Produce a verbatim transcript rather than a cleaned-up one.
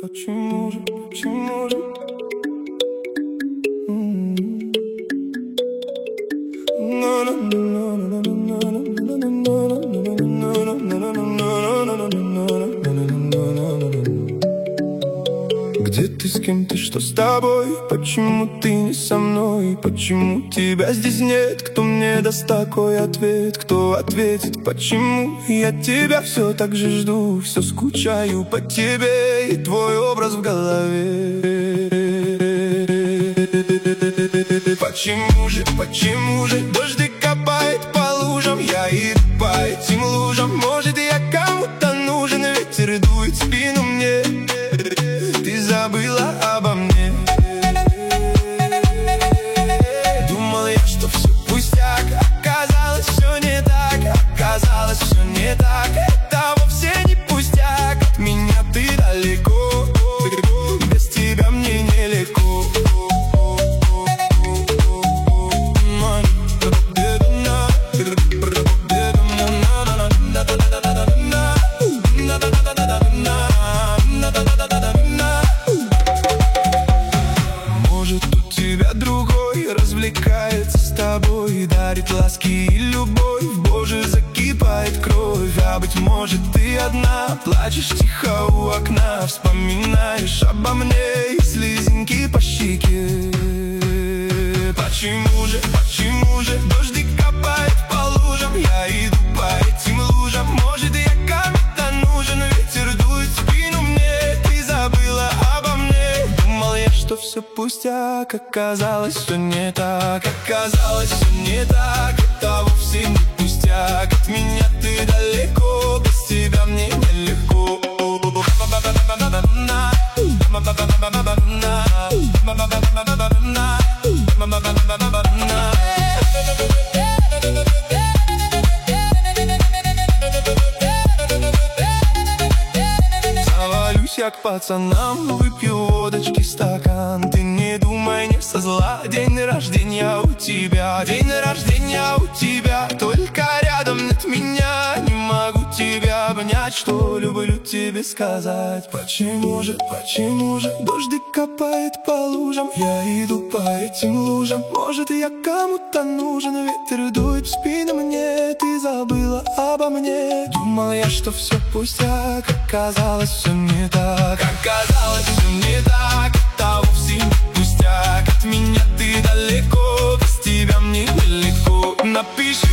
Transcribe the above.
Почему же, почему же? Где ты, с кем ты, что с тобой? Почему ты не со мной? Почему тебя здесь нет? Кто мне даст такой ответ? Кто ответит, почему я тебя все так же жду? Все скучаю по тебе и твой образ в голове. Почему же, почему же дождик капает по лужам? Я иду по этим лужам. Может, я кому-то нужен? Ветер дует в спину мне. Ты забыла обо мне. Думал я, что все пустяк. Оказалось, все не так. Оказалось, все не так. Это вовсе не пустяк. От меня ты далеко. Без тебя мне нелегко. Развлекается с тобой, дарит ласки и любовь. Боже, закипает кровь. А быть может, ты одна плачешь тихо у окна, вспоминаешь обо мне и слезинки по щеке. Почему же, почему же дождик капает по лужам? Я иду по этим лужам. Может, я кому-то нужен? Ветер дует в спину мне. Ты забыла обо мне. Думал я, что все пустяк. Оказалось, все не так. Оказалось, все не так. Это вовсе не пустяк. От меня ты далеко. Без тебя мне нелегко. Завалюсь я к пацанам, выпью водочки стакан. Ты не думай, не со зла. День рождения у тебя, день рождения у тебя. Только рядом нет меня. Не могу тебя обнять, что люблю тебе сказать. Почему же, почему же дождик капает по лужам? Я иду по этим лужам. Может, я кому-то нужен? Ветер дует в спину мне. Ты забыла обо мне. Думал я, что все пустяк. Оказалось, все не так. Оказалось, все не так. Это вовсе не пустяк. От меня ты далеко. Без тебя мне нелегко. Напиши